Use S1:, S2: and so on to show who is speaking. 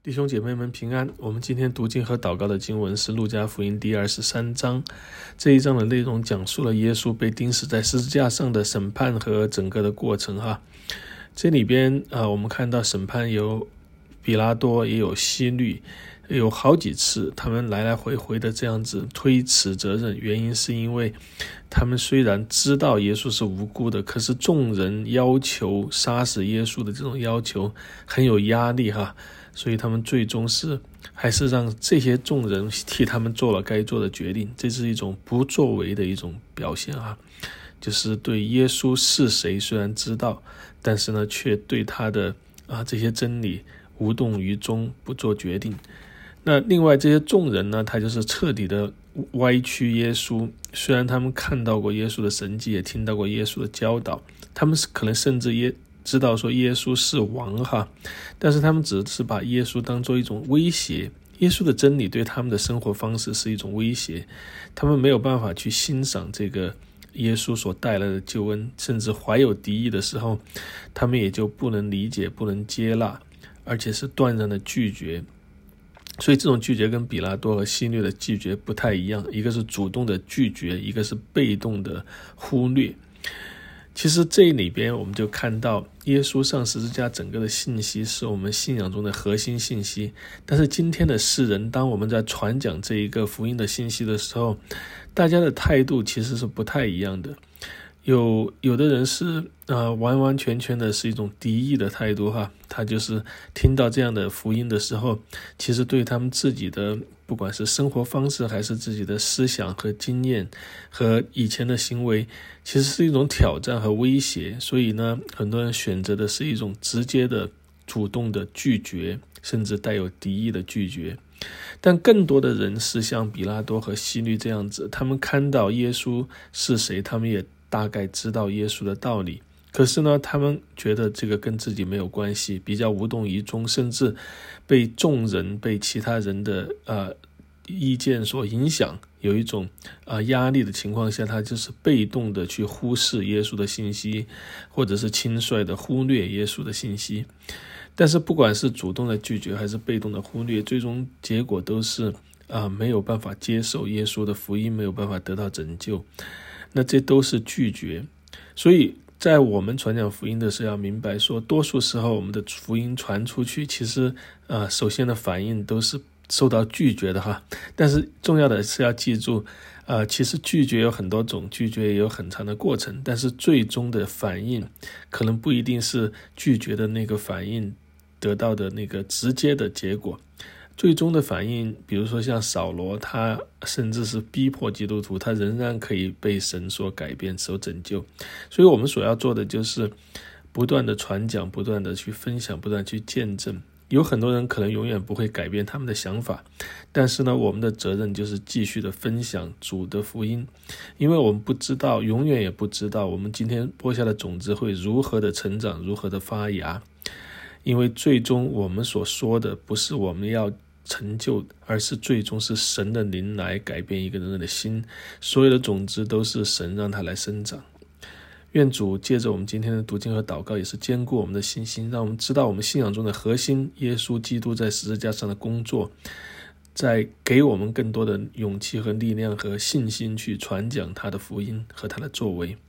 S1: 弟兄姐妹们平安。我们今天读经和祷告的经文是路加福音第23章。这一章的内容讲述了耶稣被钉死在十字架上的审判和整个的过程这里边我们看到审判有比拉多，也有希律，有好几次他们来来回回的这样子推辞责任。原因是因为他们虽然知道耶稣是无辜的，可是众人要求杀死耶稣的这种要求很有压力所以他们最终还是让这些众人替他们做了该做的决定。这是一种不作为的一种表现就是对耶稣是谁虽然知道，但是呢却对他的这些真理无动于衷，不做决定。那另外这些众人呢，他就是彻底的歪曲耶稣。虽然他们看到过耶稣的神迹，也听到过耶稣的教导，他们可能甚至也知道说耶稣是王但是他们只是把耶稣当作一种威胁。耶稣的真理对他们的生活方式是一种威胁，他们没有办法去欣赏这个耶稣所带来的救恩，甚至怀有敌意的时候，他们也就不能理解，不能接纳，而且是断然的拒绝。所以这种拒绝跟比拉多和希律的拒绝不太一样，一个是主动的拒绝，一个是被动的忽略。其实这里边我们就看到耶稣上十字架整个的信息是我们信仰中的核心信息，但是今天的世人，当我们在传讲这一个福音的信息的时候，大家的态度其实是不太一样的。有的人是完完全全的是一种敌意的态度他就是听到这样的福音的时候，其实对他们自己的不管是生活方式还是自己的思想和经验和以前的行为，其实是一种挑战和威胁。所以呢，很多人选择的是一种直接的主动的拒绝，甚至带有敌意的拒绝。但更多的人是像比拉多和希律这样子，他们看到耶稣是谁，他们也大概知道耶稣的道理，可是呢他们觉得这个跟自己没有关系，比较无动于衷，甚至被众人被其他人的意见所影响，有一种压力的情况下，他就是被动的去忽视耶稣的信息，或者是轻率的忽略耶稣的信息。但是不管是主动的拒绝还是被动的忽略，最终结果都是没有办法接受耶稣的福音，没有办法得到拯救。那这都是拒绝。所以在我们传讲福音的时候，要明白说，多数时候我们的福音传出去，其实首先的反应都是受到拒绝的但是重要的是要记住其实拒绝有很多种，拒绝也有很长的过程，但是最终的反应可能不一定是拒绝的那个反应得到的那个直接的结果。最终的反应，比如说像扫罗，他甚至是逼迫基督徒，他仍然可以被神所改变，所拯救。所以我们所要做的就是不断的传讲，不断的去分享，不断地去见证。有很多人可能永远不会改变他们的想法，但是呢，我们的责任就是继续的分享主的福音，因为我们不知道，永远也不知道我们今天播下的种子会如何的成长，如何的发芽。因为最终我们所说的不是我们要成就，而是最终是神的灵来改变一个人的心。所有的种子都是神让它来生长。愿主借着我们今天的读经和祷告，也是坚固我们的信心，让我们知道我们信仰中的核心，耶稣基督在十字架上的工作，在给我们更多的勇气和力量和信心去传讲他的福音和他的作为。